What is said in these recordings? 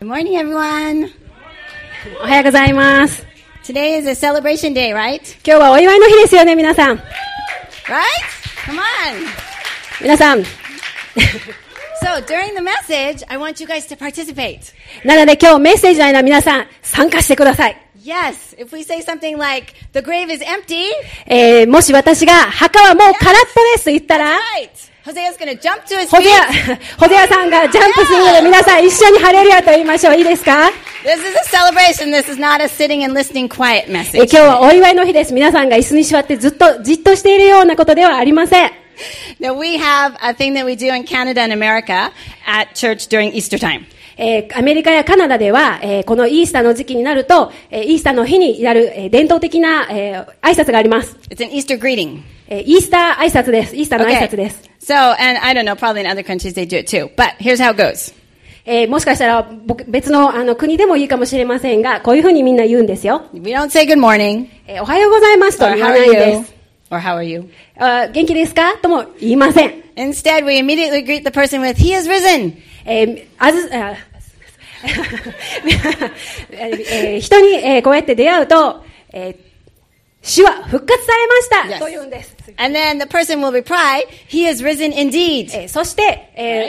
Good morning, everyone. おはようございます。 Today is a celebration day, right? 今日はお祝いの日ですよね、皆さん。 Right? Come on. 皆さん。 So, during the message, I want you guys to participate. なので今日メッセージの間皆さん参加してください。 Yes. If we say something like, the grave is empty. もし私が墓はもう空っぽですと言ったら、 Hosea's going to jump to his ホ feet. ゼアさんがジャンプするので皆さん一緒にハレルヤと言いましょう。いいですか？ This is a celebration. This is not a sitting and listening quiet message. 今日はお祝いの日です。皆さんが椅子に座ってじっとしているようなことではありません。 Now, we have a thing that we do in Canada and America at church during Easter time. アメリカやカナダでは、このイースターの時期になると、イースターの日にやる、伝統的な、挨拶があります。 It's an Easter greeting. イースター挨拶です。イースターの挨拶です。 So, and I don't know, probably in other countries they do it too. But here's how it goes. もしかしたら別の国でもいいかもしれませんが、こういうふうにみんな言うんですよ。 We don't say good morning. おはようございますと Or 言 how わ are ないんで you? す。 Or how are you? 元気ですかとも言いません。 Instead, we immediately greet the person with, He is risen. 人に、こうやって出会うと、主は復活されました、と言うんです。 And then the person will reply, He is risen indeed. そして、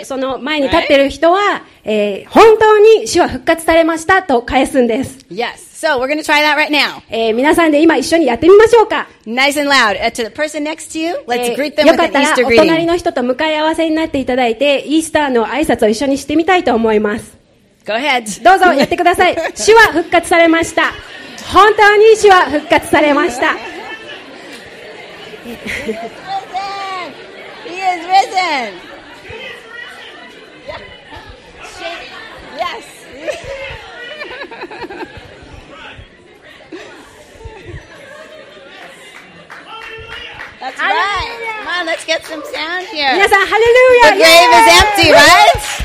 その前に立っている人は、本当に主は復活されましたと返すんです。 Yes. So we're going to try that right now. 皆さんで今一緒にやってみましょうか。 Nice and loud. To the person next to you, let's greet them よ with かっ an たら Easter お隣 greeting. の人と向かい合わせになっていただいて、イースターの挨拶を一緒にしてみたいと思います。 Go ahead. どうぞやってください。主は復活されました。本当に主は復活されました。 He is risen. Yes. That's right. Come on, let's get some sound here. 皆さん、ハレ The ルヤ grave is empty, right?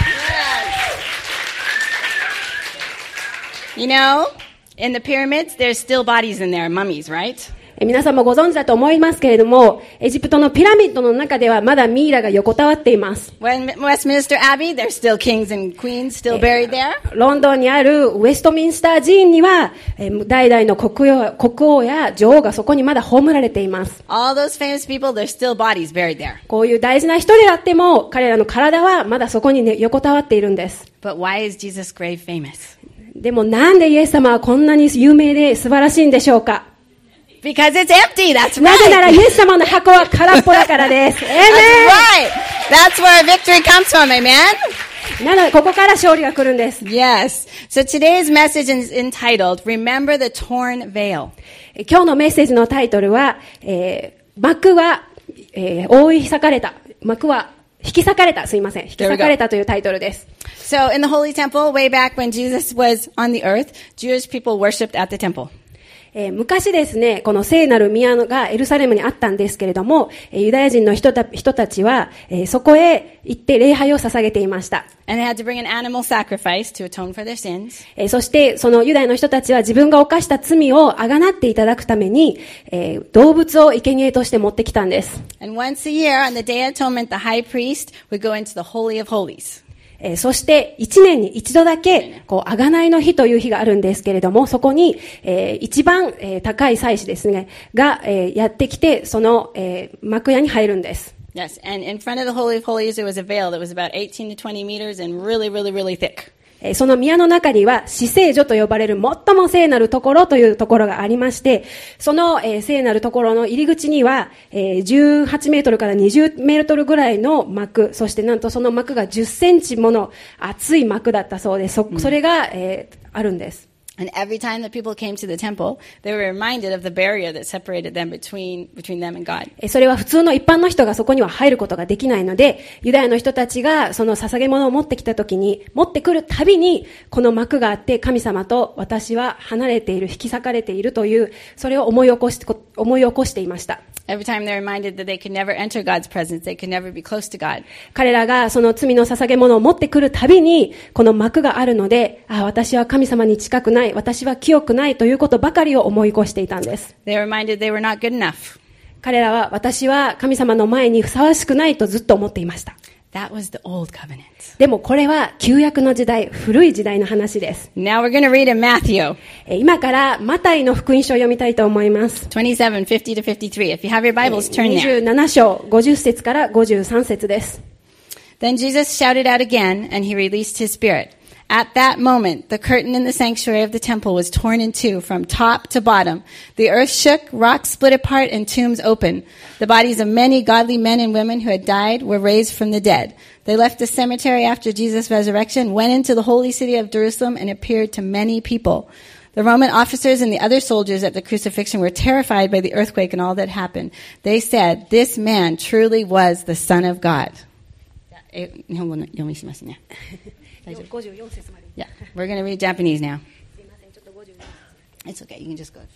You know, in the pyramids, there's still bodies in there, mummies, right? 皆さんもご存知だと思いますけれども、エジプトのピラミッドの中ではまだミイラが横たわっています。 When Westminster Abbey, there's still kings and queens still buried there. ロンドンにあるウェストミンスター寺院には、代々の国王や女王がそこにまだ葬られています。 All those famous people, there's still bodies buried there. こういう大事な人であっても、彼らの体はまだそこに、ね、横たわっているんです。 But why is Jesus' grave famous? でもなんでイエス様はこんなに有名で素晴らしいんでしょうか？ Because it's empty, that's right. なぜならイエス様の箱は空っぽだからです。 That's right. That's where victory comes from, amen? なので、ここから勝利が来るんです。 Yes. So today's message is entitled, Remember the Torn Veil. 今日のメッセージのタイトルは、幕は、覆い裂かれた。幕は引き裂かれた。すいません。引き裂かれたというタイトルです。 So in the Holy Temple, way back when Jesus was on the earth, Jewish people worshipped at the temple. 昔ですね、この聖なる宮がエルサレムにあったんですけれども、ユダヤ人の人たちは、そこへ行って礼拝を捧げていました。 And they had to bring an animal sacrifice to atone for their sins. そして、そのユダヤの人たちは自分が犯した罪をあがなっていただくために、動物を生贄として持ってきたんです。 And once a year on the Day of Atonement, the high priest would go into the Holy of Holies. そして一年に一度だけ贖いの日という日があるんですけれども、そこに、一番、高い祭司ですねが、やってきてその、幕屋に入るんです。 Yes, and in front of the Holy of Holies there was a veil that was about 18 to 20 meters and really, really, really thick. その宮の中には至聖所と呼ばれる最も聖なるところというところがありまして、その、聖なるところの入り口には、18メートルから20メートルぐらいの幕、そしてなんとその幕が10センチもの厚い幕だったそうです。それが、あるんです。 And every time that people came to the temple, they were reminded of the barrier that separated them between them and God. それは普通の一般の人がそこには入ることができないので、ユダヤの人たちがその捧げ物を持ってきたときに、持ってくるたびにこの幕があって神様と私は離れている、引き裂かれているという、それを思い起こしていました。 Every time they're reminded that they could never enter God's presence, they could never be close to God. 彼らがその罪の捧げ物を持ってくるたびに、この幕があるので、私は神様に近くない、私は清くないということばかりを思い起こしていたんです。 They were reminded they were not good enough. 彼らは私は神様の前にふさわしくないとずっと思っていました。 That was the old covenant. でもこれは旧約の時代、古い時代の話です。 Now we're going to read in Matthew. 今からマタイの福音書を読みたいと思います。 27, 50 to 53. If you have your Bibles, turn there. 27章50節から53節です。 Then Jesus shouted out again, and he released his spirit. At that moment, the curtain in the sanctuary of the temple was torn in two from top to bottom. The earth shook, rocks split apart, and tombs opened. The bodies of many godly men and women who had died were raised from the dead. They left the cemetery after Jesus' resurrection, went into the holy city of Jerusalem, and appeared to many people. The Roman officers and the other soldiers at the crucifixion were terrified by the earthquake and all that happened. They said, "This man truly was the Son of God." 日本語の読みしますね。 54節まで。 Yeah, we're going to read Japanese now. It's okay, you can just go to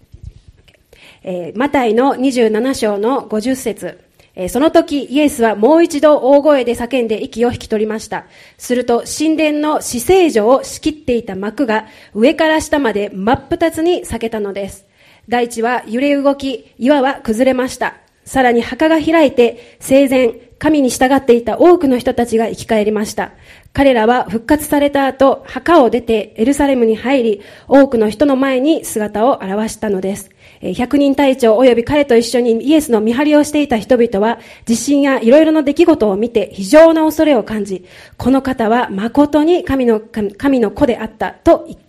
53. マタイの27章の50節。その時イエスはもう一度大声で叫んで息を引き取りました。すると神殿の至聖所を仕切っていた幕が上から下まで真っ二つに裂けたのです。大地は揺れ動き、岩は崩れました。さらに墓が開いて生前神に従っていた多くの人たちが生き返りました。彼らは復活された後、墓を出てエルサレムに入り、多くの人の前に姿を現したのです。百人隊長及び彼と一緒にイエスの見張りをしていた人々は、地震やいろいろな出来事を見て非常な恐れを感じ、この方は誠に神の子であったと言った。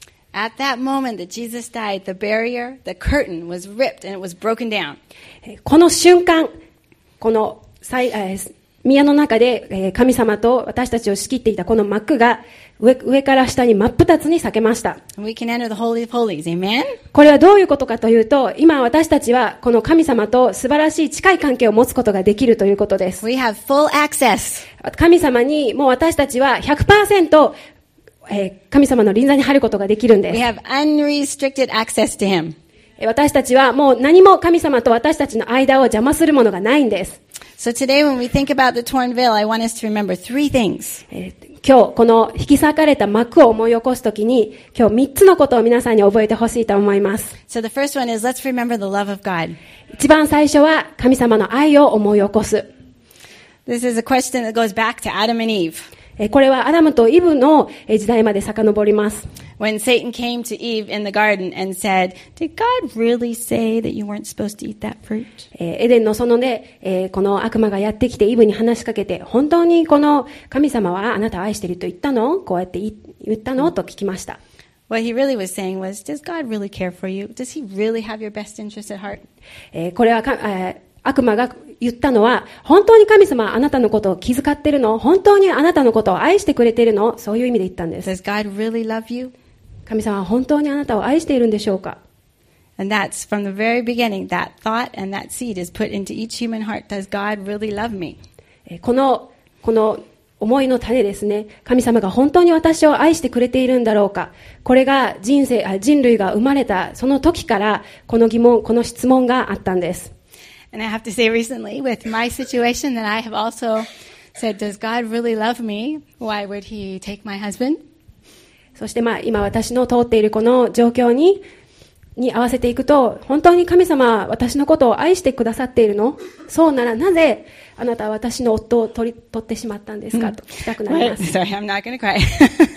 At that moment that Jesus died, the barrier, the curtain was ripped and it was broken down. この瞬間、この宮の中で神様と私たちを仕切っていたこの幕が上から下に真っ二つに裂けました。 We can enter the Holy of Holies. Amen? これはどういうことかというと、今私たちはこの神様と素晴らしい近い関係を持つことができるということです。 We have full access. 神様にもう私たちは 100%、神様の臨在に入ることができるんです。 We have unrestricted access to Him. 私たちはもう何も神様と私たちの間を邪魔するものがないんです。 So today when we think about the torn veil, I want us to remember three things. 今日この引き裂かれた幕を思い起こすときに、今日3つのことを皆さんに覚えてほしいと思います。 So the first one is let's remember the love of God. 一番最初は神様の愛を思い起こす。 This is a question that goes back to Adam and Eve. これはアダムとイブの時代まで遡ります。 When Satan came to Eve in the garden and said, "Did God really say that you weren't supposed to eat that fruit?" エデンの園で、この悪魔がやってきてイブに話しかけて、本当にこの神様はあなたを愛していると言ったの？こうやって言ったの？と聞きました。 What he really was saying was, "Does God really care for you? Does he really have your best interest at heart?" これは悪魔が言ったのは、本当に神様はあなたのことを気遣ってるの？本当にあなたのことを愛してくれているの？そういう意味で言ったんです。 Does God really love you? 神様は本当にあなたを愛しているんでしょうか？ And that's from the very beginning, that thought and that seed is put into each human heart. Does God really love me? この思いの種ですね。神様が本当に私を愛してくれているんだろうか。これが人類が生まれたその時からこの疑問、この質問があったんです。 And I have to say recently with my situation that I have also said, does God really love me? Why would he take my husband? そして今私の通っているこの状況に合わせていくと、本当に神様は私のことを愛してくださっているの？そうならなぜあなたは私の夫を取ってしまったんですかと聞きたくなります。 Sorry, I'm not going to cry.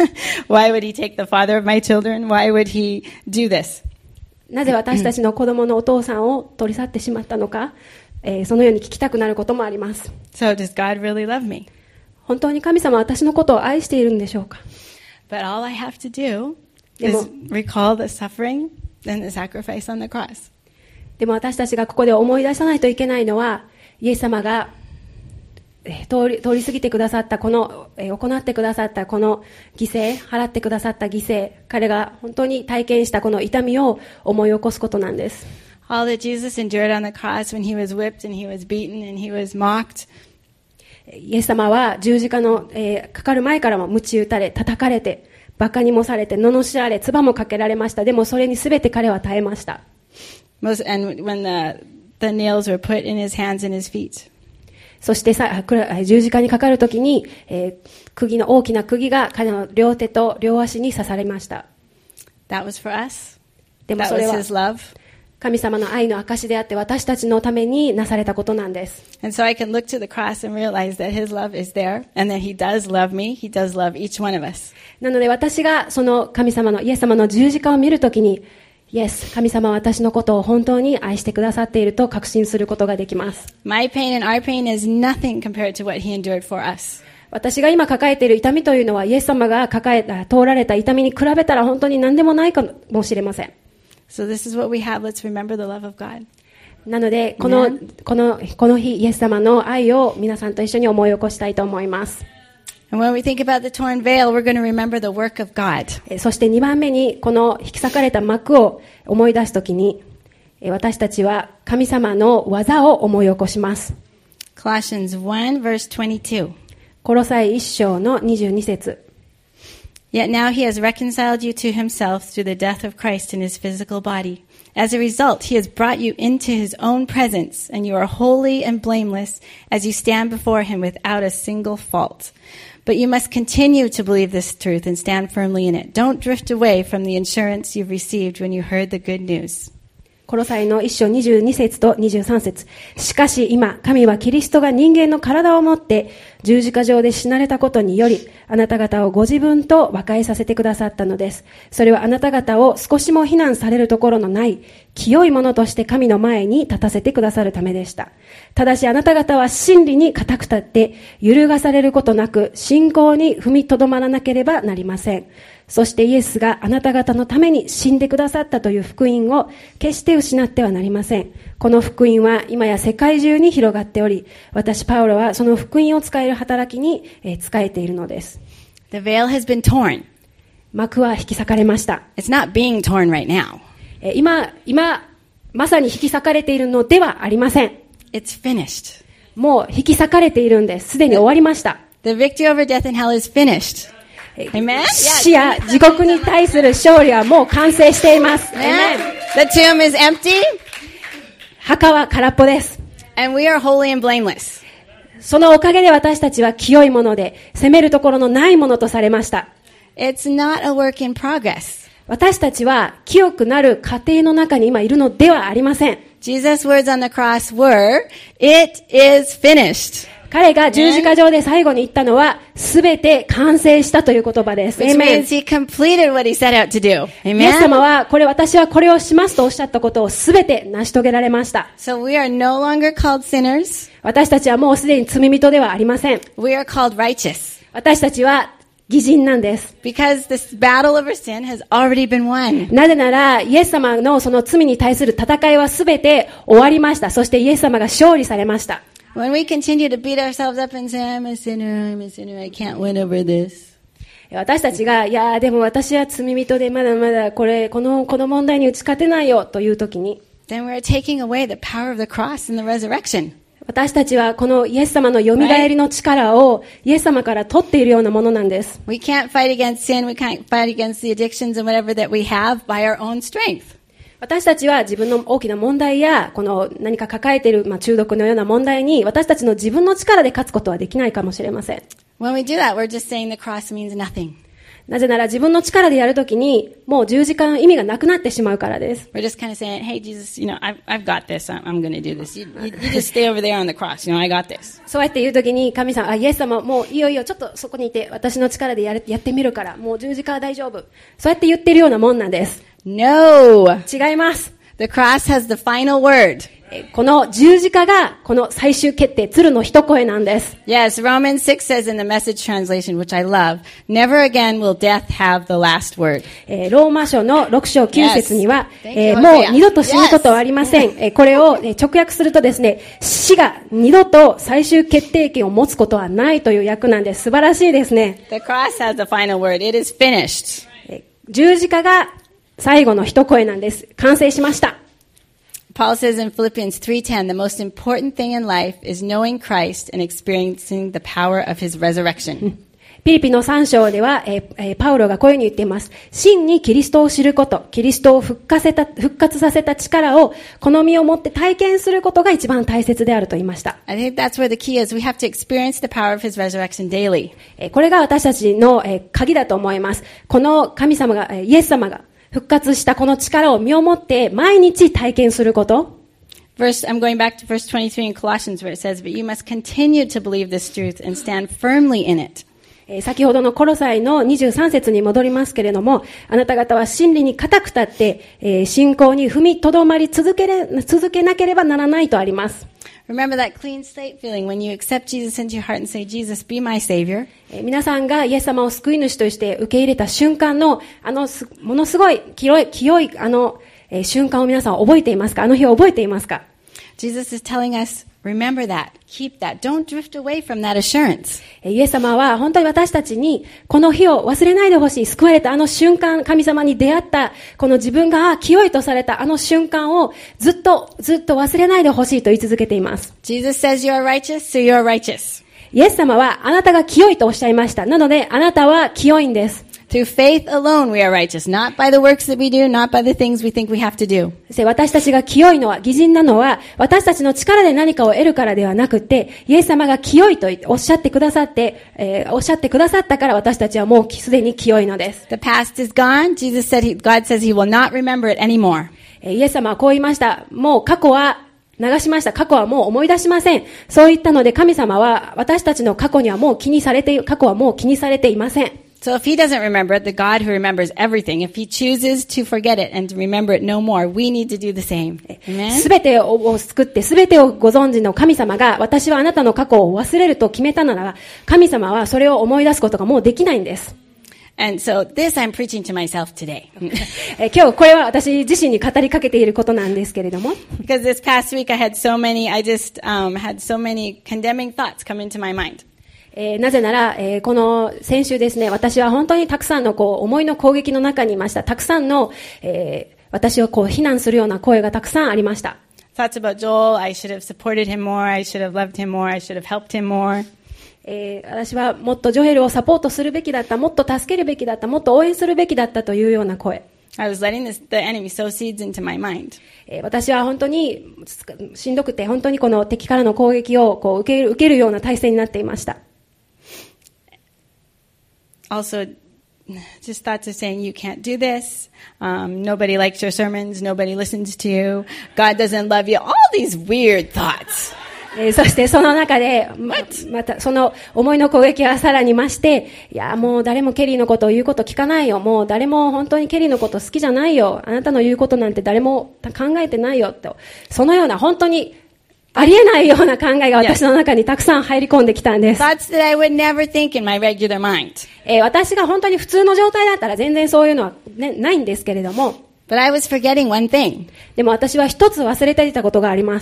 Why would he take the father of my children? Why would he do this? なぜ私たちの子供のお父さんを取り去ってしまったのか、そのように聞きたくなることもあります。 So does God really love me? 本当に神様は私のことを愛しているんでしょうか？ But all I have to do is recall the suffering and the sacrifice on the cross. でも私たちがここで思い出さないといけないのは、イエス様が通り過ぎてくださったこの、行ってくださったこの犠牲、払ってくださった犠牲、彼が本当に体験したこの痛みを思い起こすことなんです。 All that Jesus endured on the cross when he was whipped and he was beaten and he was mocked. イエス様は十字架の、かかる前からも鞭打たれ、叩かれて、馬鹿にもされて、罵られ、唾もかけられました。でもそれに全て彼は耐えました。 And when the nails were put in his hands and his feet. そして十字架にかかるときに、大きな釘が彼の両手と両足に刺されました。 That was for us. でもそれは That was his love. 神様の愛の証であって私たちのためになされたことなんです。 And so I can look to the cross and realize that His love is there and that He does love me. He does love each one of us. なので私がその神様のイエス様の十字架を見るときに、イエス、神様は私のことを本当に愛してくださっていると確信することができます。 My pain and our pain is nothing compared to what He endured for us. 私が今抱えている痛みというのはイエス様が通られた痛みに比べたら本当に何でもないかもしれません。 So this is what we have. Let's remember the love of God. なのでこの日イエス様の愛を皆さんと一緒に思い起こしたいと思います。 And when we think about the torn veil, we're going to remember the work of God. そして2番目にこの引き裂かれた幕を思い出すときに私たちは神様の技を思い起こします。 Colossians 1 verse 22. コロサイ1章の22節。 Yet now He has reconciled you to Himself through the death of Christ in His physical body. As a result, He has brought you into His own presence, and you are holy and blameless as you stand before Him without a single fault. But you must continue to believe this truth and stand firmly in it. Don't drift away from the assurance you've received when you heard the good news. コロサイの1章22節と23節。しかし今、神はキリストが人間の体をもって十字架上で死なれたことにより、あなた方をご自分と和解させてくださったのです。それはあなた方を少しも非難されるところのない、清いものとして神の前に立たせてくださるためでした。ただしあなた方は真理に固く立って、揺るがされることなく、信仰に踏みとどまらなければなりません。そしてイエスがあなた方のために死んでくださったという福音を決して失ってはなりません。この福音は今や世界中に広がっており、私パウロはその福音を使える働きに仕えているのです。 The veil has been torn. 幕は引き裂かれました。 It's not being torn right now. 今まさに引き裂かれているのではありません。 It's finished. もう引き裂かれているんです。すでに終わりました。 The victory over death and hell is finished. Amen? 死や地獄に対する勝利はもう完成しています。 Amen. The tomb is empty. 墓は空っぽです。 And we are holy and blameless. そのおかげで私たちは清いもので、責めるところのないものとされました。 It's not a work in progress. 私たちは清くなる過程の中に今いるのではありません。 Jesus' words on the cross were, "It is finished." 彼が十字架上で最後に言ったのは、すべて完成したという言葉です。 Which means He completed what He set out to do. イエス Amen? 様は、私はこれをしますとおっしゃったことをすべて成し遂げられました。 So we are no longer called sinners. 私たちはもうすでに罪人ではありません。 We are called righteous. 私たちは義人なんです。 Because this battle over sin has already been won. なぜなら、イエス様のその罪に対する戦いはすべて終わりました。そしてイエス様が勝利されました。 When we continue to beat ourselves up and say, I'm a sinner, I can't win over this. 私たちが、いやでも私は罪人でまだまだこの問題に打ち勝てないよというときに、 then we're taking away the power of the cross and the resurrection. 私たちはこのイエス様の蘇りの力をイエス様から取っているようなものなんです。 We can't fight against sin, we can't fight against the addictions and whatever that we have by our own strength. 私たちは自分の大きな問題やこの何か抱えている中毒のような問題に私たちの自分の力で勝つことはできないかもしれません。 When we do that, we're just saying the cross means nothing. なぜなら自分の力でやるときにもう十字架の意味がなくなってしまうからです。 We're just kind of saying, hey Jesus, I've got this. I'm going to do this. You just stay over there on the cross. I got this. そうやって言うときに神様、イエス様、もういいよちょっとそこにいて私の力でやってみるからもう十字架は大丈夫。そうやって言ってるようなもんなんです。 No. 違います。 The cross has the final word. この十字架がこの最終決定、鶴の一声なんです。 Yes, Romans 6 says in the Message translation, which I love, never again will death have the last word. ローマ書の6章9節には、 Yes. もう二度と死ぬことはありません。これを直訳するとですね、死が二度と最終決定権を持つことはないという訳なんです。素晴らしいですね。 The cross has the final word. It is finished. 十字架が最後の一声なんです。完成しました。 Paul says in Philippians 3:10, the most important thing in life is knowing Christ and experiencing the power of his resurrection. ピリピの3章では、パウロがこういうふうに言っています。真にキリストを知ること、キリストを復活させた力をこの身をもって体験することが一番大切であると言いました。 I think that's where the key is. We have to experience the power of his resurrection daily. これが私たちの鍵だと思います。この神様が、イエス様が復活したこの力を身をもって毎日体験すること。 I'm going back to verse 23 in Colossians where it says, But you must continue to believe this truth and stand firmly in it. 先ほどのコロサイの23節に戻りますけれども、あなた方は真理に固く立って、信仰に踏みとどまり続けなければならないとあります。 Remember that clean slate feeling when you accept Jesus into your heart and say, Jesus, be my Savior. 皆さんがイエス様を救い主として受け入れた瞬間の、ものすごい清い、瞬間を皆さん覚えていますか？あの日を覚えていますか？ Jesus is telling us, remember that, keep that, don't drift away from that assurance. イエス様は本当に私たちにこの日を忘れないでほしい。救われたあの瞬間、神様に出会った、この自分が清いとされたあの瞬間をずっと忘れないでほしいと言い続けています。 Jesus says you are righteous, so you are righteous. イエス様はあなたが清いとおっしゃいました。なのであなたは清いんです。 Through faith alone we are righteous, not by the works that we do, not by the things we think we have to do. 私たちが清いのは、義人なのは、私たちの力で何かを得るからではなくて、イエス様が清いとおっしゃってくださって、おっしゃってくださったから私たちはもうすでに清いのです。 The past is gone. God says he will not remember it anymore. イエス様はこう言いました。もう過去は流しました。過去はもう思い出しません。そう言ったので神様は私たちの過去はもう気にされていません。 So if he doesn't remember it, the God who remembers everything, if he chooses to forget it and to remember it no more, we need to do the same. Amen? すべてを救って、すべてをご存知の神様が、私はあなたの過去を忘れると決めたなら、神様はそれを思い出すことがもうできないんです。 And so this I'm preaching to myself today. 今日これは私自身に語りかけていることなんですけれども。 Because this past week I had so many condemning thoughts come into my mind. なぜなら、この先週ですね、私は本当にたくさんの思いの攻撃の中にいました。たくさんの、私を非難するような声がたくさんありました。 Thoughts about Joel, I should have supported him more, I should have loved him more, I should have helped him more. 私はもっとジョエルをサポートするべきだった、もっと助けるべきだった、もっと応援するべきだったというような声。 I was letting the enemy sow seeds into my mind. 私は本当にしんどくて、本当にこの敵からの攻撃を受けるような体制になっていました。 Also, just thoughts of saying, you can't do this. Nobody likes your sermons. Nobody listens to you. God doesn't love you. All these weird thoughts. そしてその中で、またその思いの攻撃はさらに増して、いや、もう誰もケリーのことを言うこと聞かないよ。もう誰も本当にケリーのこと好きじゃないよ。あなたの言うことなんて誰も考えてないよ。と。そのような本当にありえないような考えが私の中にたくさん入り込んできたんです。 Thoughts that I would never think in my regular mind. 私が本当に普通の状態だったら全然そういうのは、ね、ないんですけれども。 But I was forgetting one thing. でも私は一つ忘れていたことがあります。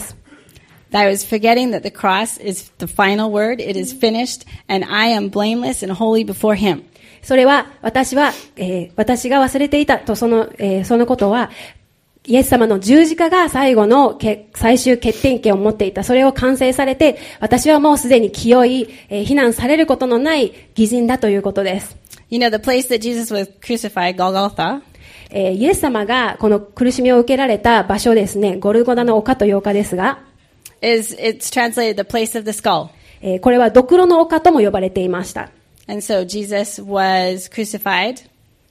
I was forgetting that the cross is the final word. It is finished, and I am blameless and holy before Him. それは私が忘れていたとそのことは。イエス様の十字架が最後の最終決定権を持っていた。それを完成されて、私はもうすでに清い、非難されることのない義人だということです。 You know, the place that Jesus was crucified, Golgotha. イエス様がこの苦しみを受けられた場所ですね、ゴルゴダの丘という丘ですが、 it's translated the place of the skull. これはドクロの丘とも呼ばれていました。 And so Jesus was crucified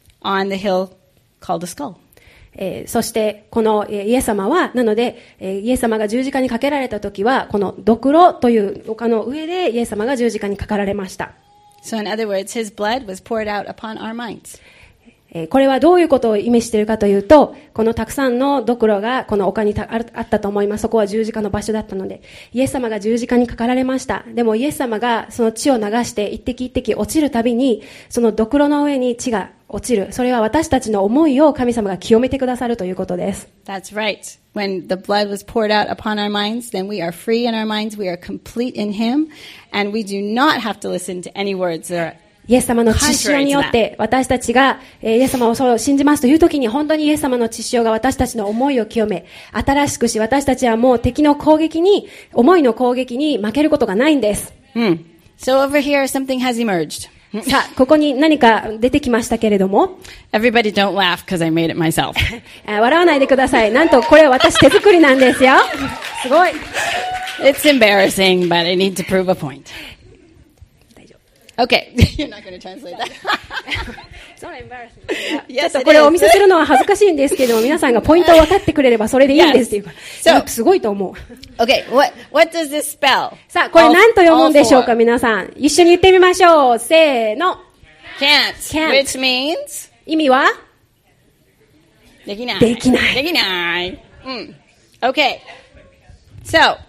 on the hill called the skull. そしてこのイエス様はなのでイエス様が十字架にかけられた時はこのドクロという丘の上でイエス様が十字架にかかられました。 So in other words, his blood was poured out upon our minds. これはどういうことを意味しているかというと、このたくさんのドクロがこの丘にあったと思います。そこは十字架の場所だったので、イエス様が十字架にかかられました。でもイエス様がその血を流して一滴一滴落ちるたびに、そのドクロの上に血が落ちる。それは私たちの思いを神様が清めてくださるということです。 That's right. When the blood was poured out upon our minds, then we are free in our minds, we are complete in Him, and we do not have to listen to any words that are イエス様の血潮によって私たちがイエス様をそう信じますというときに本当にイエス様の血潮が私たちの思いを清め新しくし私たちはもう敵の攻撃に思いの攻撃に負けることがないんです。 So over here something has emerged. さあここに何か出てきましたけれども Everybody don't laugh because I made it myself. 笑わないでください。なんとこれは私手作りなんですよ。すごい。 It's embarrassing, but I need to prove a point. Okay. You're not going to translate that. ちょっとこれをお見せするのは恥ずかしいんですけど、皆さんがポイントを分かってくれればそれでいいんですっていうか、すごいと思う。 Okay, what does this spell? さあ、これ何と読むんでしょうか、皆さん。一緒に言ってみましょう。せーの。 Can't. Which means? 意味はできない。 できない。 できない。Okay. So,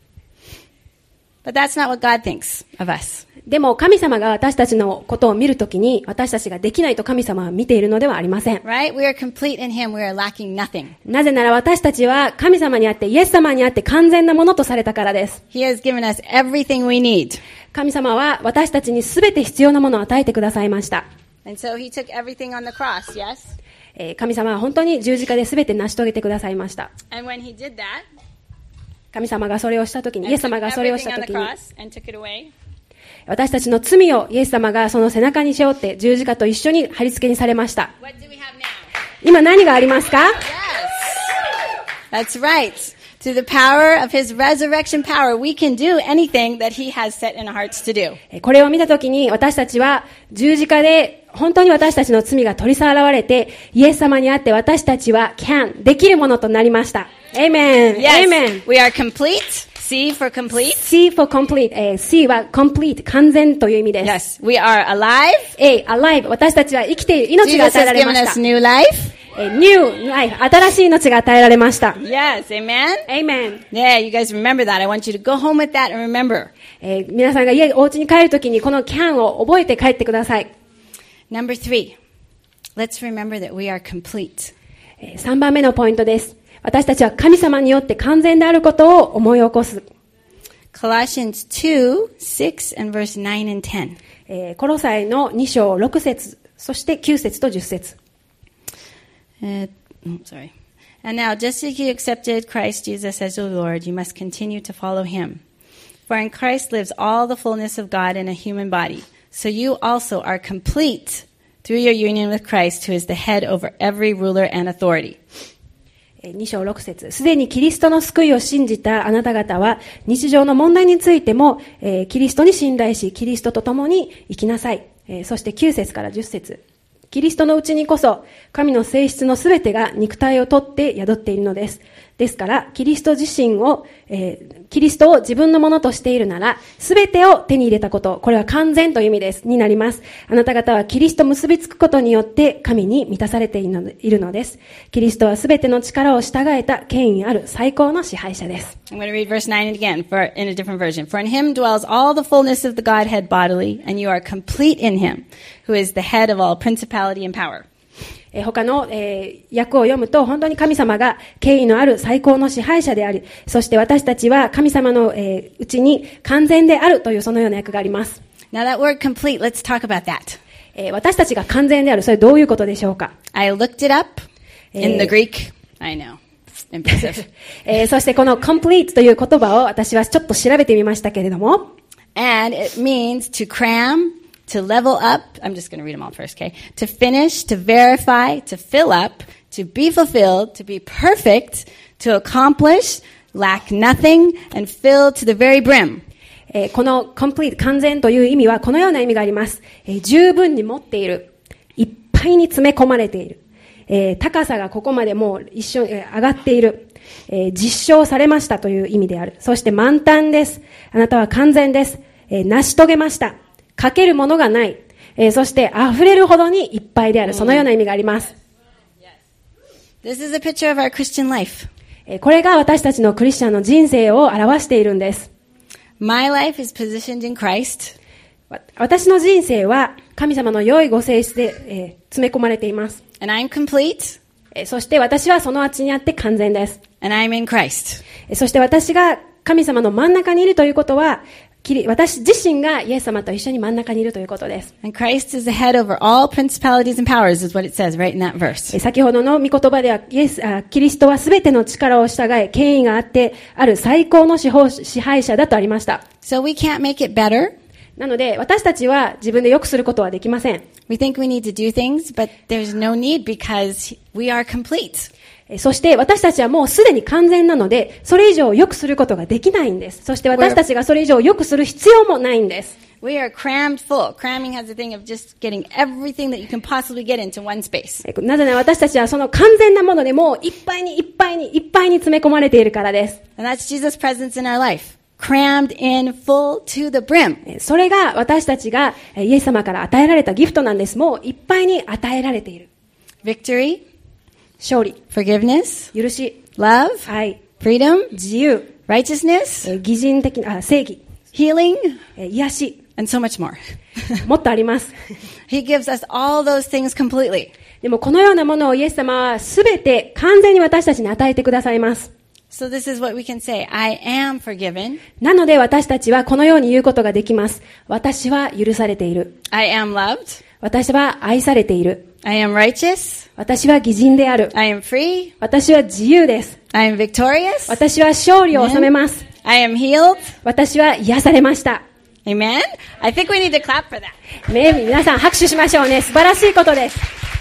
but that's not what God thinks of us. でも神様が私たちのことを見るときに、私たちができないと神様は見ているのではありません。 Right? We are complete in Him. We are lacking nothing. なぜなら私たちは神様にあって、イエス様にあって完全なものとされたからです。 He has given us everything we need. 神様は私たちにすべて必要なものを与えてくださいました。 And so He took everything on the cross, yes? 神様は本当に十字架で全て成し遂げてくださいました。 And when He did that, 神様がそれをしたときに、イエス様がそれをしたときに、 away, 私たちの罪をイエス様がその背中に背負って十字架と一緒に貼り付けにされました。今何がありますか？ Yes. That's right. Through the power of His resurrection power, we can do anything that He has set in our hearts to do. これを見たときに私たちは十字架で本当に私たちの罪が取り去られて、イエス様にあって私たちは can できるものとなりました。Amen. Yes. Amen. We are complete. C for complete. C for complete. C は complete 完全という意味です。 Yes. We are alive. A alive 私たちは生きている命が与えられました。 Jesus has given us new life. New life 新しい命が与えられました。 Yes. Amen. Amen. Yeah, you guys remember that. I want you to go home with that and remember. 皆さんがお家に帰るときにこの can を覚えて帰ってください。 Number 3. Let's remember that we are complete. 3番目のポイントです。私たちは神様によって完全であることを思い起こす。 Colossians 2:6 and verse 9 and 10. コロサイの2章6節、そして9節と10節。 Sorry. And now, just as you accepted Christ Jesus as your Lord, you must continue to follow Him. For in Christ lives all the fullness of God in a human body. So you also are complete through your union with Christ, who is the head over every ruler and authority. 2章6節。すでにキリストの救いを信じたあなた方は、日常の問題についても、キリストに信頼し、キリストと共に生きなさい。そして9節から10節。キリストのうちにこそ、神の性質のすべてが肉体をとって宿っているのです。ですから、キリストを自分のものとしているなら、すべてを手に入れたこと、これは完全という意味です、になります。あなた方はキリスト結びつくことによって、神に満たされているのです。キリストはすべての力を従えた権威ある最高の支配者です。 I'm going to read verse 9 again in a different version. For in Him dwells all the fullness of the Godhead bodily, and you are complete in Him, who is the head of all principality and power. 他の、訳を読むと、本当に神様が権威のある最高の支配者であり、そして私たちは神様の、うちに完全であるというそのような訳があります。 Now that word complete, let's talk about that. 私たちが完全である、それどういうことでしょうか？ I looked it up in the Greek. I know. Impressive. そしてこの complete という言葉を私はちょっと調べてみましたけれども。 And it means to cram.To level up, I'm just going to read them all first, okay? To finish, to verify, to fill up, to be fulfilled, to be perfect, to accomplish, lack nothing, and fill to the very brim. この complete 完全という意味はこのような意味があります。十分に持っている。いっぱいに詰め込まれている。高さがここまでもう一緒に上がっている。実証されましたという意味である。そして満タンです。あなたは完全です。成し遂げました。かけるものがない。そして溢れるほどにいっぱいである。そのような意味があります。 This is a picture of our Christian life. これが私たちのクリスチャンの人生を表しているんです。 My life is positioned in Christ. 私の人生は神様の良いご性質で、詰め込まれています。 And I'm complete. そして私はそのあっちにあって完全です。 And I'm in Christ. そして私が神様の真ん中にいるということは、私自身がイエス様と一緒に真ん中にいるということです。 And Christ is the head over all principalities and powers is what it says right in that verse. 先ほどの御言葉ではキリストはすべての力を従え、権威があってある最高の支配者だとありました。 So we can't make it better. なので私たちは自分で良くすることはできません。 We think we need to do things, but there's no need because we are complete. そして私たちはもうすでに完全なので、それ以上良くすることができないんです。そして私たちがそれ以上良くする必要もないんです。 We are crammed full. Cramming has a thing of just getting everything that you can possibly get into one space. なぜなら私たちはその完全なものでもういっぱいにいっぱいにいっぱいに詰め込まれているからです。 And that's Jesus' presence in our life. Crammed in full to the brim. それが私たちがイエス様から与えられたギフトなんです。もういっぱいに与えられている。 Victory. 勝利。 Forgiveness. 許し。 Love. はい。 Freedom. 自由。 Righteousness. 義人的な、正義。 Healing. 癒し。 And so much more. もっとあります。 He gives us all those things completely. でもこのようなものをイエス様はすべて完全に私たちに与えてくださいます。 So this is what we can say. I am forgiven. なので私たちはこのように言うことができます。私は許されている。 I am loved. 私は愛されている。 I am righteous. 私は義人である。 I am free. 私は自由です。 I am victorious. 私は勝利を収めます。 I am healed. 私は癒されました。 Amen? I think we need to clap for that. 皆さん拍手しましょうね。素晴らしいことです。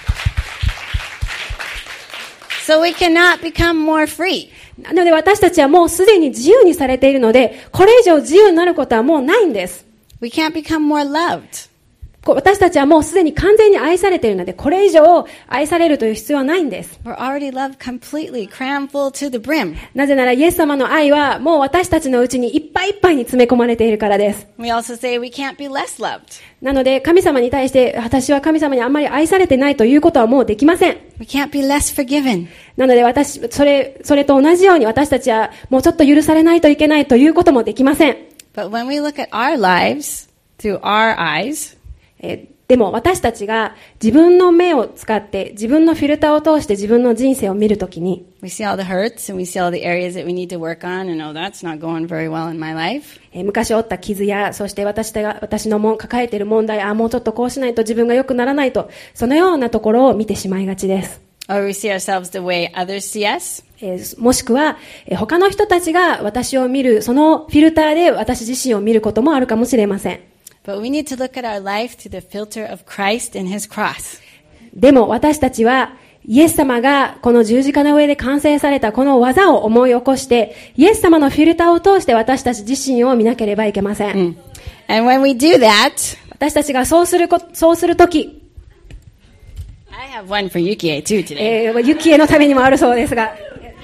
So we cannot become more free. なので私たちはもうすでに自由にされているので、これ以上自由になることはもうないんです。 We can't become more loved. 私たちはもうすでに完全に愛されているので、これ以上愛されるという必要はないんです。 We're already loved completely, crammed full to the brim. なぜならイエス様の愛はもう私たちのうちにいっぱいいっぱいに詰め込まれているからです。 We also say we can't be less loved. なので神様に対して私は神様にあんまり愛されてないということはもうできません。 We can't be less forgiven. なのでそれと同じように私たちはもうちょっと許されないといけないということもできません。 But when we look at our lives through our eyes, でも私たちが自分の目を使って自分のフィルターを通して自分の人生を見るときに we see all the hurts and we see all the areas that we need to work on and oh, that's not going very well in my life. 昔負った傷やそして私の抱えている問題もうちょっとこうしないと自分が良くならないとそのようなところを見てしまいがちです。 Or we see ourselves the way others see us. もしくは他の人たちが私を見るそのフィルターで私自身を見ることもあるかもしれません。 But we need to look at our life through the filter of Christ and His cross. でも私たちはイエス様がこの十字架の上で完成されたこの技を思い起こしてイエス様のフィルターを通して私たち自身を見なければいけません。 And when we do that, 私たちがそうするとき I have one for Yukie too today. ユキエのためにもあるそうですが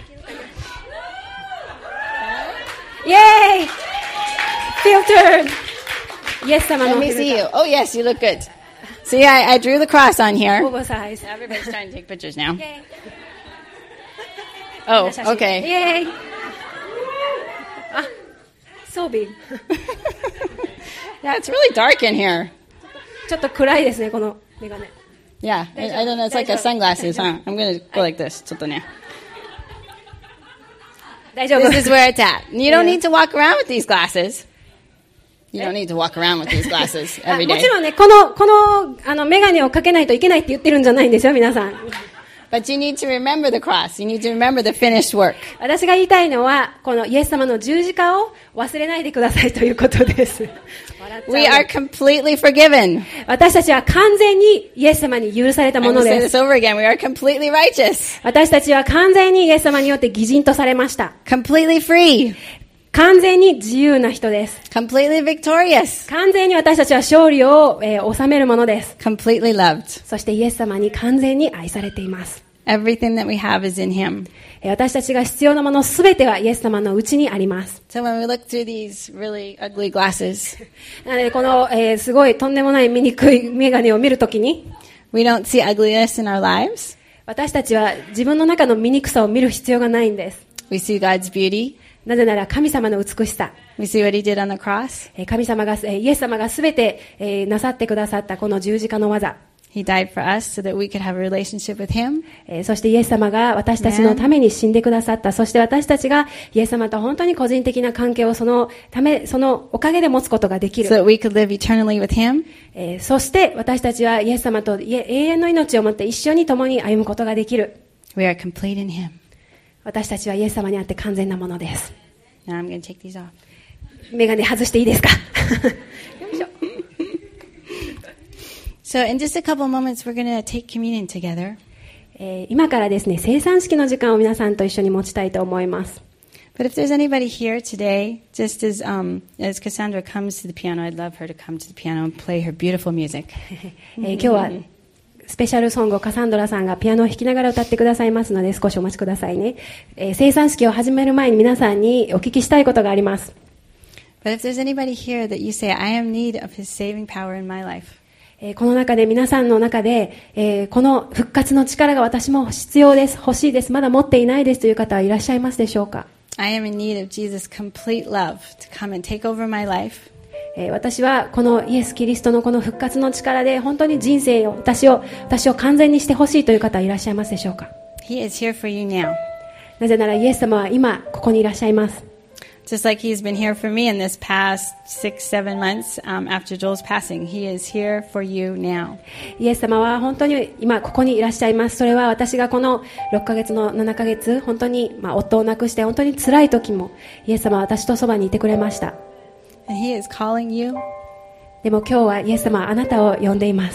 イエーイフィルターYes, Let me see you. Oh, yes, you look good. See, I drew the cross on here. Oversized. Everybody's trying to take pictures now. Oh, okay. Yay. So big. Yeah, it's really dark in here. ちょっと暗いですね、このメガネ。 Yeah, I don't know. It's like a sunglasses, huh? I'm going to go like this. ちょっとね。 大丈夫。 This is where it's at. You don't need to walk around with these glasses.You don't need to walk around with these glasses every day. もちろんね、このメガネをかけないといけないって言ってるんじゃないんですよ、皆さん。 But you need to remember the cross. You need to remember the finished work. 私が言いたいのは、このイエス様の十字架を忘れないでくださいということです。 We are completely forgiven. 私たちは完全にイエス様に許されたものです。 I'm going to say this over again. We are completely righteous. 私たちは完全にイエス様によって義人とされました。 Completely free. 完全に自由な人です。 Completely victorious. 完全に私たちは勝利を、収めるものです。 Completely loved. そしてイエス様に完全に愛されています。 Everything that we have is in Him. 私たちが必要なものすべてはイエス様のうちにあります。 So when we look through these really ugly glasses, なのでこの、すごいとんでもない醜いメガネを見るときに、 we don't see ugliness in our lives. 私たちは自分の中の醜さを見る必要がないんです。 We see God's beauty. なぜなら神様の美しさ。 We see what He did on the cross. 神様が、イエス様がすべて、なさってくださったこの十字架の技。 He died for us so that we could have a relationship with Him. そしてイエス様が私たちのために死んでくださった。そして私たちがイエス様と本当に個人的な関係をそのおかげで持つことができる。 So that we could live eternally with Him. そして私たちはイエス様と永遠の命を持って一緒に共に歩むことができる。 We are complete in Him. 私たちはイエス様にあって完全なものです。 Now I'm going to take these off. メガネ外していいですか So in just a couple of moments we're going to take communion together. 今からですね、聖餐式の時間を皆さんと一緒に持ちたいと思います。 But if there's anybody here today, just as Cassandra comes to the piano, I'd love her to come to the piano and play her beautiful music. 今日はスペシャルソングをカサンドラさんがピアノを弾きながら歌ってくださいますので少しお待ちくださいね。生産式を始める前に皆さんにお聞きしたいことがあります。 But if there's anybody here that you say, I am in need of His saving power in my life. この中で皆さんの中で、この復活の力が私も必要です、欲しいです、まだ持っていないですという方はいらっしゃいますでしょうか。 I am in need of Jesus' complete love to come and take over my life. 私はこのイエス・キリストのこの復活の力で本当に人生を私を完全にしてほしいという方はいらっしゃいますでしょうか。 He is here for you now. なぜならイエス様は今ここにいらっしゃいます。 Just like He's been here for me in this past 6-7 months after Joel's passing, He is here for you now. イエス様は本当に今ここにいらっしゃいます。それは私がこの6ヶ月の7ヶ月本当に、夫を亡くして本当に辛い時もイエス様は私とそばにいてくれました。 And He is calling you. でも今日はイエス様はあなたを呼んでいます。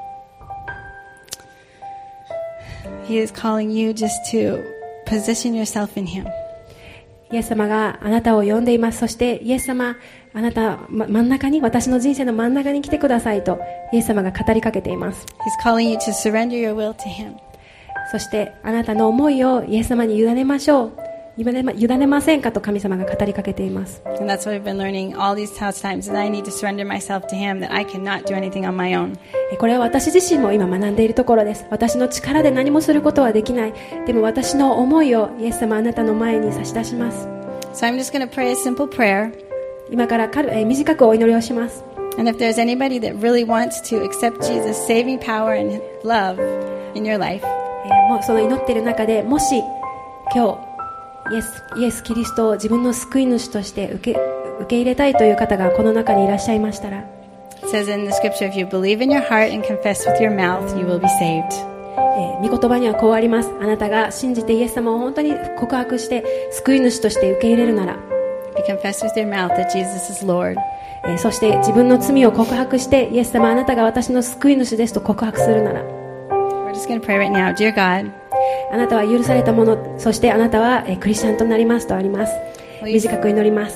He is calling you just to position yourself in Him. イエス様があなたを呼んでいます。そしてイエス様、あなた真ん中に、私の人生の真ん中に来てくださいとイエス様が語りかけています。 He's calling you to surrender your will to Him. そしてあなたの思いをイエス様に委ねましょう。委ねませんかと神様が語りかけています。 And that's what we've been learning all these times, that I need to surrender myself to Him, that I cannot do anything on my own. これは私自身も今学んでいるところです。私の力で何もすることはできない。でも私の思いをイエス様あなたの前に差し出します。 So I'm just going to pray a simple prayer. 今から短くお祈りをします。 And if there's anybody that really wants to accept Jesus' saving power and love in your life, もうその祈っている中でもし今日イエス・キリストを自分の救い主として受け入れたいという方がこの中にいらっしゃいましたら、 it says in the scripture, if you believe in your heart and confess with your mouth, you will be saved. 御言葉にはこうあります。あなたが信じてイエス様を本当に告白して救い主として受け入れるなら、 If you confess with your mouth that Jesus is Lord, そして自分の罪を告白してイエス様あなたが私の救い主ですと告白するなら、 we're just going to pray right now. Dear God, あなたは許されたもの、そしてあなたはクリスチャンとなりますとあります。短く祈ります。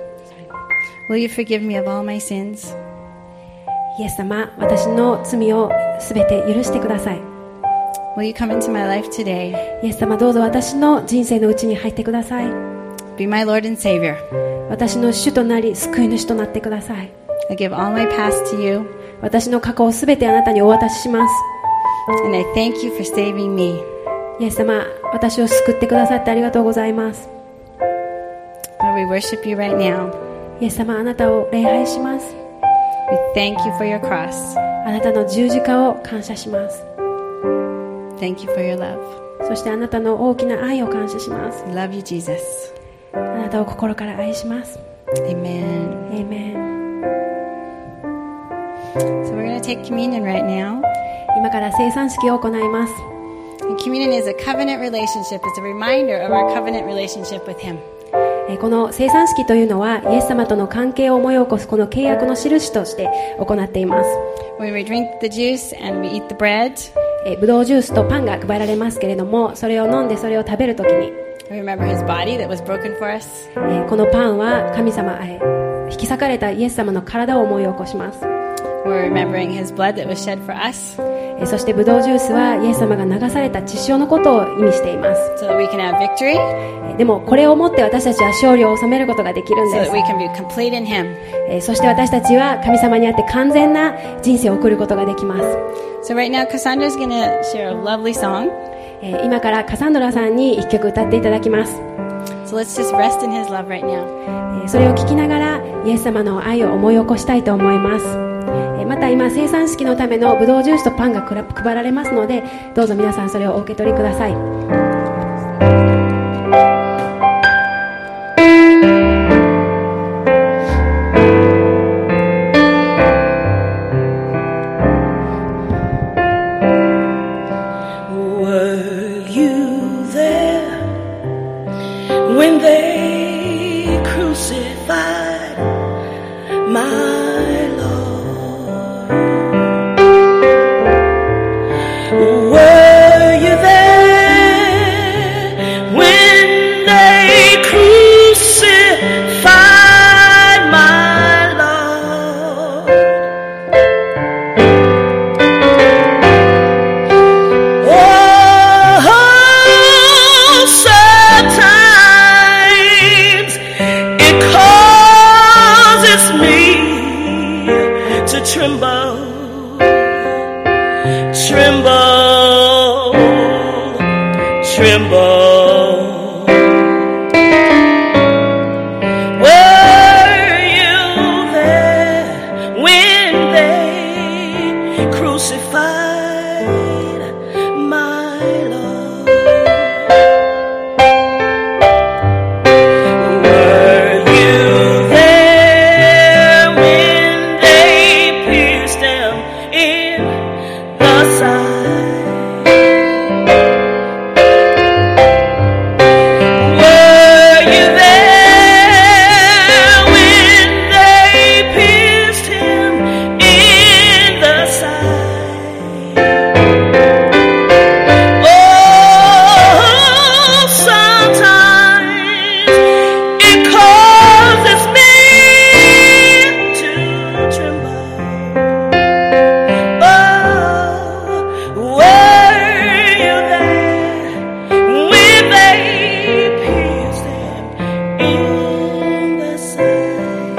will you forgive me of all my sins? イエス様、私の罪をすべて許してください。 Will you come into my life today? イエス様、どうぞ私の人生のうちに入ってください。 Be my Lord and Savior. 私の主となり救い主となってください。 I give all my past to you. 私の過去をすべてあなたにお渡しします。 And I thank you for saving me. イエス様、私を救ってくださってありがとうございます。 Lord, we worship you right now. イエス様、あなたを礼拝します。 We thank you for your cross. あなたの十字架を感謝します。 Thank you for your love. そしてあなたの大きな愛を感謝します。 We love you, Jesus. あなたを心から愛します。 Amen. Amen. So we're going to take communion right now. 今から聖餐式を行います。 And communion is a covenant relationship. It's a reminder of our covenant relationship with Him. この聖餐式というのはイエス様との関係を思い起こすこの契約の印として行っています。 When we drink the juice and we eat the bread, ブドウジュースとパンが配られますけれども、それを飲んでそれを食べるときに、 we remember His body that was broken for us. このパンは神様、引き裂かれたイエス様の体を思い起こします。 We're remembering His blood that was shed for us, そしてブドウジュースはイエス様が流された血潮のことを意味しています。 so that we can have victory, でもこれをもって私たちは勝利を収めることができるん so で that we can be complete in Him. す。そして私たちは神様にあって完全な人生を送ることができます。 So right now, Cassandra's going to share a lovely song. 今からカサンドラさんに一曲歌っていただきます。 So let's just rest in His love right now. それを聞きながらイエス様の愛を思い起こしたいと思います。また今聖餐式のためのブドウジュースとパンが配られますので、どうぞ皆さんそれをお受け取りください。 When they crucified my Lord, were you there when they tremble. Were you there when they crucified my Lord? Were you there when they pierced him in the side? Were you there when they pierced him in the side? Oh, sometimes it causes me to tremble. Oh, were you there when they pierced him in the side?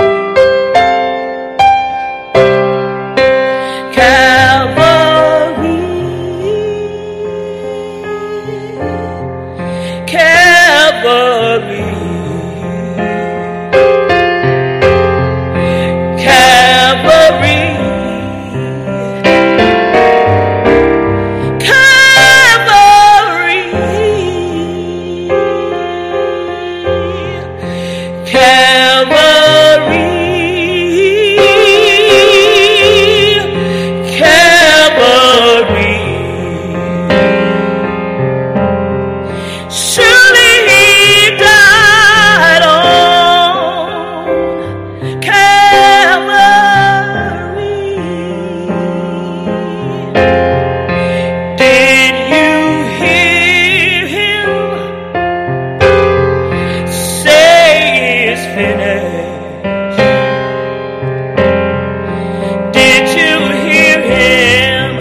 Calvary, Calvary, Calvary, Calvary, Calvary. Surely he died on Calvary. Did you hear him say it's finished? Did you hear him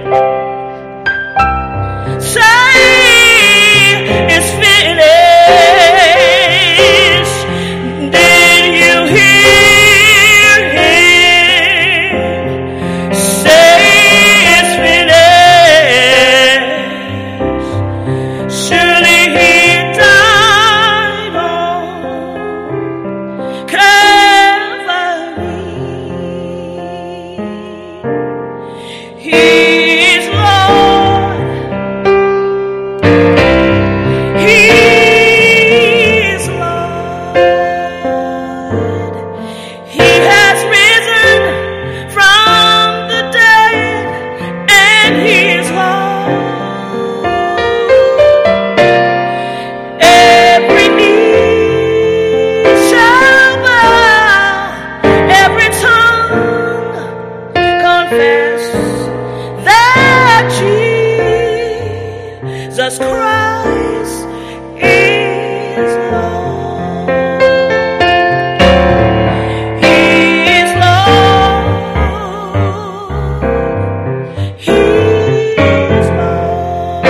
say it's finished? Did you hear him say it's finished? Surely he died on Calvary. He's Lord. He's Lord. He has risen from the dead, and He's Lord. Every knee shall bow, every tongue confess that Jesus Christ is Lord. He is Lord. He is Lord.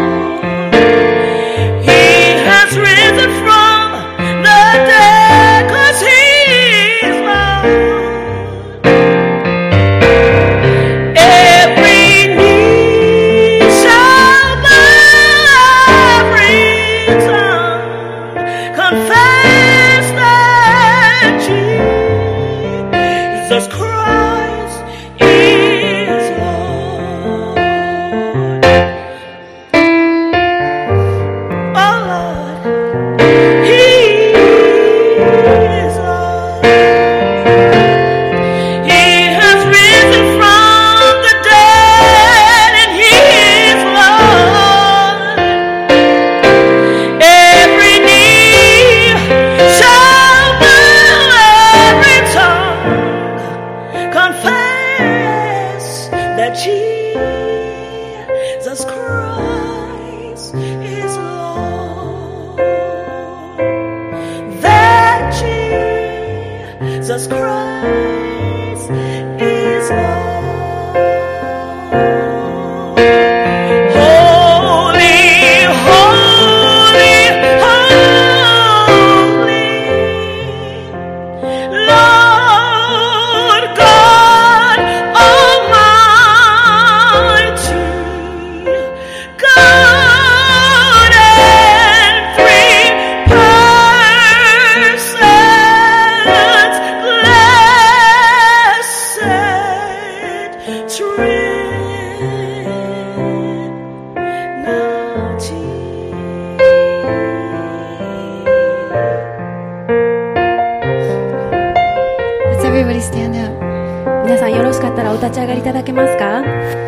He has risen from the dead, 'cause He is Lord. Every knee shall bow, every tongue confess that Jesus Christ is Lord. Oh Lord, He is Lord. He has risen from the dead, and He is Lord. Every knee shall bow, every tongue confess that Jesus Christ is Lord. That Jesus Christ is Lord. Holy, holy, holy, Lord God Almighty, God 立ち上がりいただけますか？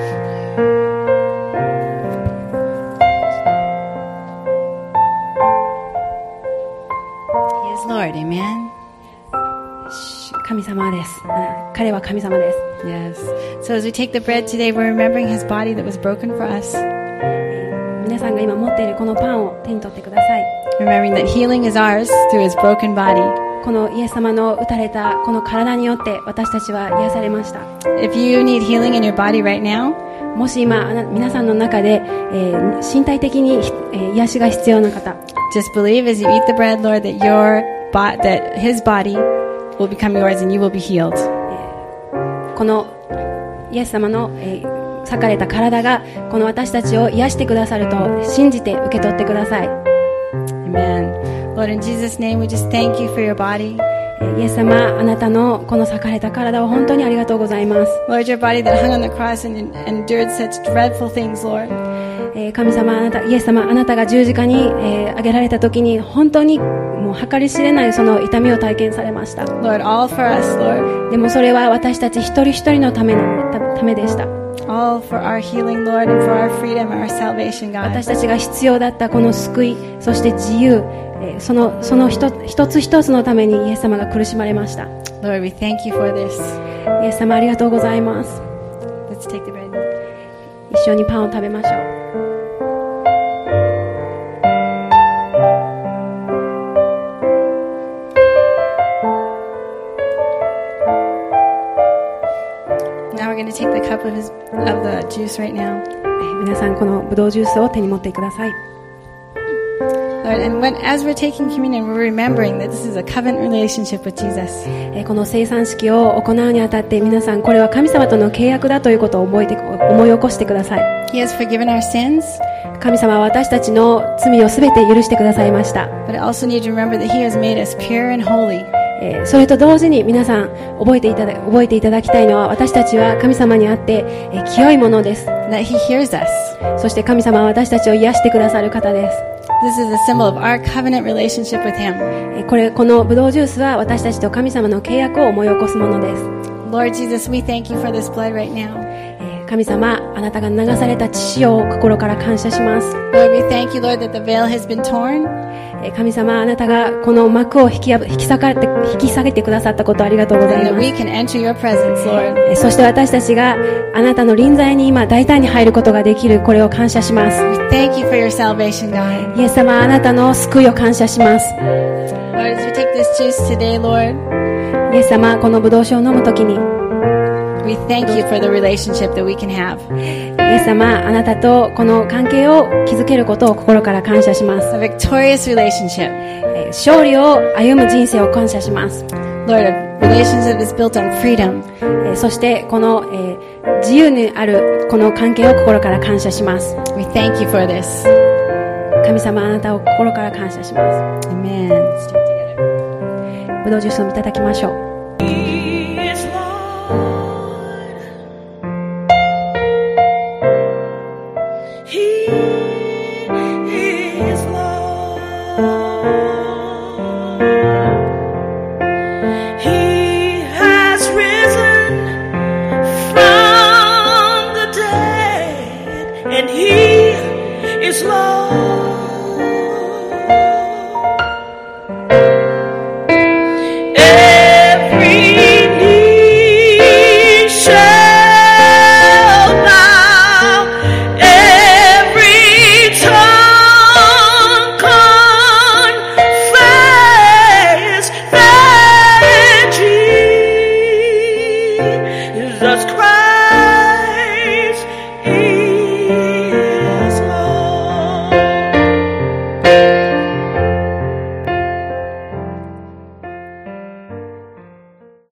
He is Lord. Amen. 神様です。彼は神様です。 Yes. So as we take the bread today, we're remembering his body that was broken for us. 皆さんが今持っているこのパンを手に取ってください。 Remembering that healing is ours through his broken body. このイエス様の打たれたこの体によって私たちは癒されました。 If you need healing in your body right now, もし今皆さんの中で、身体的に、癒しが必要な方、 just believe as you eat the bread, Lord, that that his body will become yours and you will be healed. このイエス様の、裂かれた体がこの私たちを癒してくださると信じて受け取ってください。 Amen. Lord, in Jesus' name, we just thank you for your body. イエス様、あなたのこの裂かれた体を本当にありがとうございます。 Lord, your body that hung on the cross and endured such dreadful things, Lord. 神様、イエス様、あなたが十字架に、上げられた時に本当にもう計り知れないその痛みを体験されました。 Lord, all for us, Lord. でもそれは私たち一人一人のためでした。 All for our healing, Lord, and for our freedom and our salvation, God. 私たちが必要だったこの救い、そして自由、その一つ一つのためにイエス様が苦しまれました。 Lord, we thank you for this. イエス様ありがとうございます。 Let's take the bread. 一緒にパンを食べましょう。 Now we're going to take the cup of the juice right now. 皆さんこのブドウジュースを手に持ってください。 Lord, and as we're taking communion, we're remembering that this is a covenant relationship with Jesus. この聖餐式を行うにあたって皆さんこれは神様との契約だということを思い起こしてください。 He has forgiven our sins, 神様は私たちの罪をすべて許してくださいました。 but also need to remember that He has made us pure and holy. それと同時に皆さん覚えていただきたいのは私たちは神様にあって清いものです。 That He hears us. そして神様は私たちを癒してくださる方です。 This is a symbol of our covenant relationship with Him. このブドウジュースは私たちと神様の契約を思い起こすものです。 Lord Jesus, we thank you for this blood right now. 神様、あなたが流された血潮を心から感謝します。 Lord, we thank you, Lord, that the veil has been torn. 神様、あなたがこの幕を引き下げてくださったことをありがとうござ And い that ま we す。 can enter your presence, Lord. そして私たちがあなたの臨在に今大胆に入ることができる、これを感謝します。 We thank you for your salvation, God. イエス様、あなたの救いを感謝します。 Lord, as we take this juice today, Lord, イエス様、このブドウ酒を飲むときに、 we thank you for the relationship that we can have. イエス様、あなたとこの関係を築けることを心から感謝します。 A victorious relationship. 勝利を歩む人生を感謝します。 Lord, a relationship is built on freedom. そしてこの、自由にあるこの関係を心から感謝します。 We thank you for this. 神様、あなたを心から感謝します。 Amen. Let's do it together. ブドウジュースをいただきましょう。 He is Lord. He is Lord. He has risen from the dead, and He is Lord. Every knee shall bow, every tongue confess that Jesus Christ